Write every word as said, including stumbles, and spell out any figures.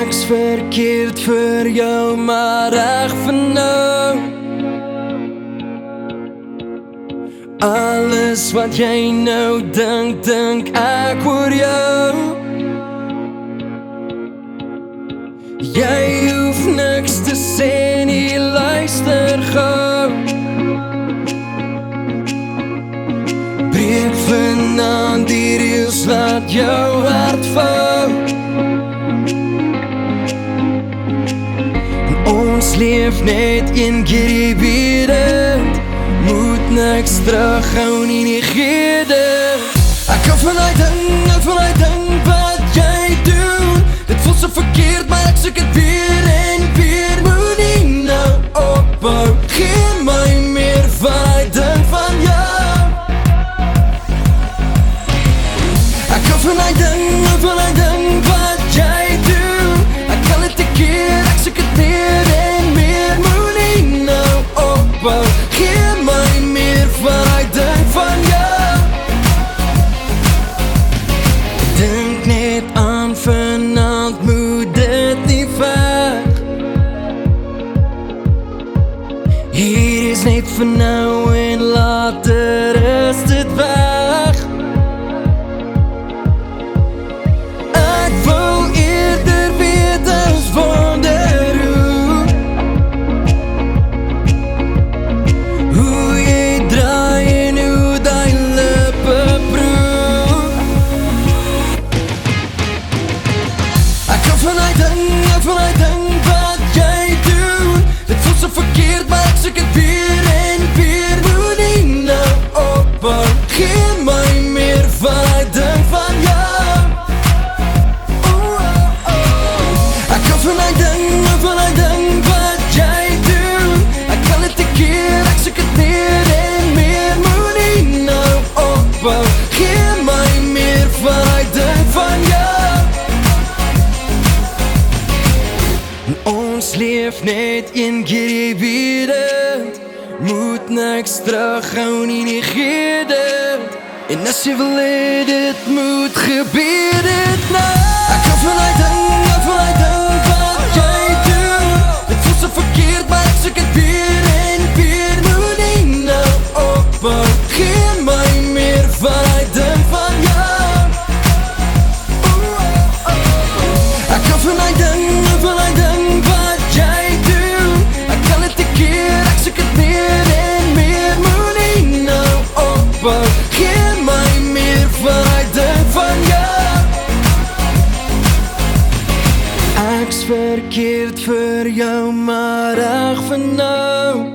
Ek's verkeerd vir jou, maar reg vir nou. Alles wat jy nou dink, dink ek oor jou. Jy hoef niks te sê nie, luister gou. Breek vanaand die reëls, laat jou hart vou. Ons leef net een keer die wereld, moet niks terughou nie, nie gee dit. Ek hou van die ding, hou van die ding wat jy doen. Dit voel so verkeerd, maar ek soek het weer en weer. Moet nie nou ophou, gee my meer van die ding van jou. Ek hou van die ding, hou van die ding wat jy doen. Ek kan het een keer, ek soek het meer en meer. Moet nie nou ophou, gee my meer van die ding van jou. Dink net aan vanaand, moet dit nie weg. Hier is net vir nou en later is dit weg. Ek wil eerder weet as wonder hoe Hoe jy draai en hoe die lippe proef. Ek hou van die ding, hou van die ding wat jy doen. Dit voel so verkeerd, maar ek soek het weer en weer. Moet nie nou ophou, gee my meer van die ding van jou. Oh, oh, oh. Ek hou van die ding, hou van die ding wat jy doen. Ek kan het een keer, ek soek het meer en meer. Moet nie nou ophou, gee my meer van die ding van jou. Ons leef net een keer die wereld, moet niks terughou nie, nie gee dit. En as jy wil hê dit moet gebeur dit nou. Ek hou van die ding, hou van die ding wat jy doen. Dit voel so verkeerd, maar ek soek het weer en weer. Moet nie nou ophou, gee my meer van die ding van jou. Oh, oh, oh. Ek hou van die ding, hou van die ding wat jy doen. Ek kan het een keer, ek soek het meer en meer. Moet nie nou ophou, gee my meer van die ding van jou. Ek's verkeerd vir jou, maar reg vir nou.